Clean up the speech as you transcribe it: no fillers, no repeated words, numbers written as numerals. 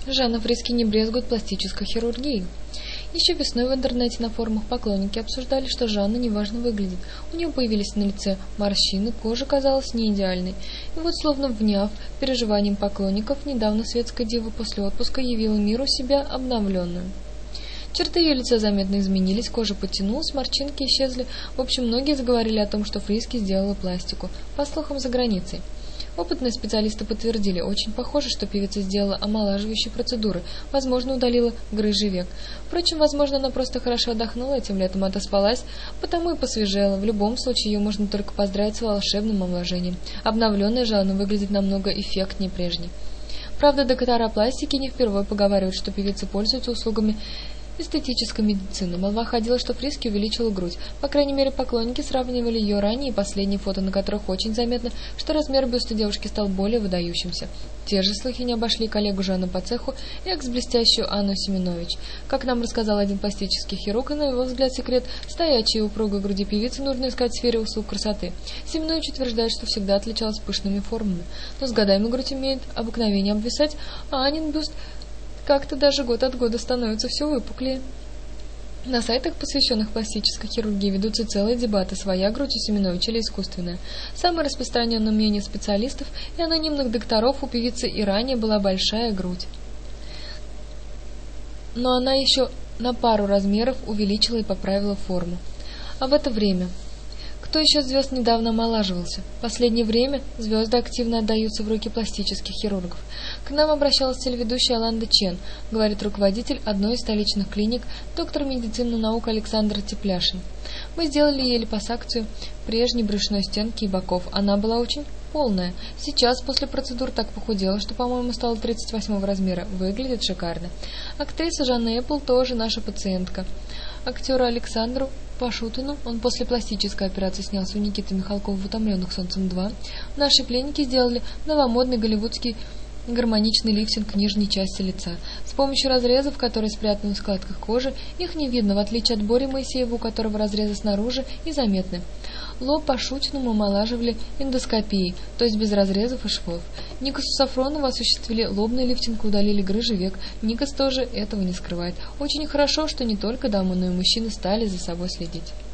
Жанна Фриски не брезгует пластической хирургией. Еще весной в интернете на форумах поклонники обсуждали, что Жанна неважно выглядит. У нее появились на лице морщины, кожа казалась не идеальной. И вот, словно вняв переживаниям поклонников, недавно светская дива после отпуска явила миру себя обновленную. Черты ее лица заметно изменились, кожа подтянулась, морщинки исчезли. В общем, многие заговорили о том, что Фриски сделала пластику, по слухам, за границей. Опытные специалисты подтвердили, очень похоже, что певица сделала омолаживающие процедуры, возможно, удалила грыжий век. Впрочем, возможно, она просто хорошо отдохнула этим летом, отоспалась, потому и посвежела. В любом случае, ее можно только поздравить с волшебным омоложением. Обновленная же она выглядит намного эффектнее прежней. Правда, доктора пластики не впервые поговаривают, что певица пользуется услугами эстетической медицины. Молва ходила, что Фриски увеличила грудь. По крайней мере, поклонники сравнивали ее ранее и последние фото, на которых очень заметно, что размер бюста девушки стал более выдающимся. Те же слухи не обошли коллегу Жанну по цеху и экс-блестящую Анну Семенович. Как нам рассказал один пластический хирург, и на его взгляд секрет стоячей и упругой груди певицы нужно искать в сфере услуг красоты. Семенович утверждает, что всегда отличалась пышными формами, но с годами грудь имеет обыкновение обвисать, а Анин бюст как-то даже год от года становится все выпуклее. На сайтах, посвященных пластической хирургии, ведутся целые дебаты, своя грудь у Семеновича или искусственная. Самое распространенное мнение специалистов и анонимных докторов, у певицы и ранее была большая грудь. Но она еще на пару размеров увеличила и поправила форму. А в это время... Кто еще звезд недавно омолаживался? В последнее время звезды активно отдаются в руки пластических хирургов. К нам обращалась телеведущая Аланда Чен, говорит руководитель одной из столичных клиник, доктор медицины наук Александр Тепляшин. Мы сделали ей липосакцию прежней брюшной стенки и боков. Она была очень полная. Сейчас после процедур так похудела, что, по-моему, стала 38 размера. Выглядит шикарно. Актриса Жанна Эппл тоже наша пациентка. Актеру Александру Пашутину, он после пластической операции снялся у Никиты Михалкова в «Утомленных солнцем 2», в нашей клинике сделали новомодный голливудский гармоничный лифтинг нижней части лица. С помощью разрезов, которые спрятаны в складках кожи, их не видно, в отличие от Бори Моисеева, у которого разрезы снаружи и заметны. Лоб Пашутину омолаживали эндоскопией, то есть без разрезов и швов. Никасу Сафронову осуществили лобный лифтинг и удалили грыжий век. Никас тоже этого не скрывает. Очень хорошо, что не только дамы, но и мужчины стали за собой следить.